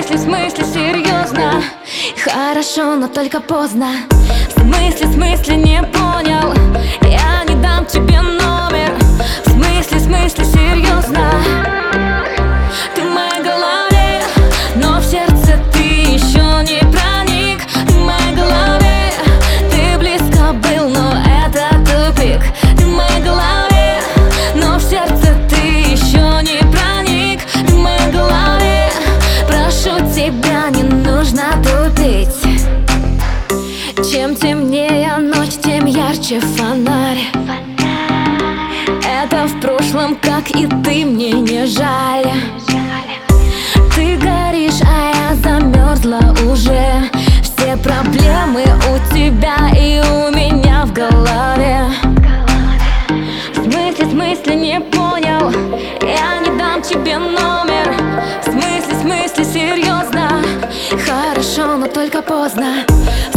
смысле, серьезно. Хорошо, но только поздно. В смысле, не понял. Я не дам тебе номер. В смысле, серьезно. Ты в моей голове, но в сердце ты еще не проник. Ты в моей голове, ты близко был, но это тупик. Ты в моей голове, но в сердце ты еще не проник. Ты в моей голове, прошу тебя, не нужно тупить. Чем темнее ночь, тем ярче фонарь. Это в прошлом, как и ты, мне не жаль. Ты горишь, а я замерзла уже. Все проблемы у тебя и у меня в голове. В смысле, не понял. Я не дам тебе номер. В смысле, серьезно. Хорошо, но только поздно.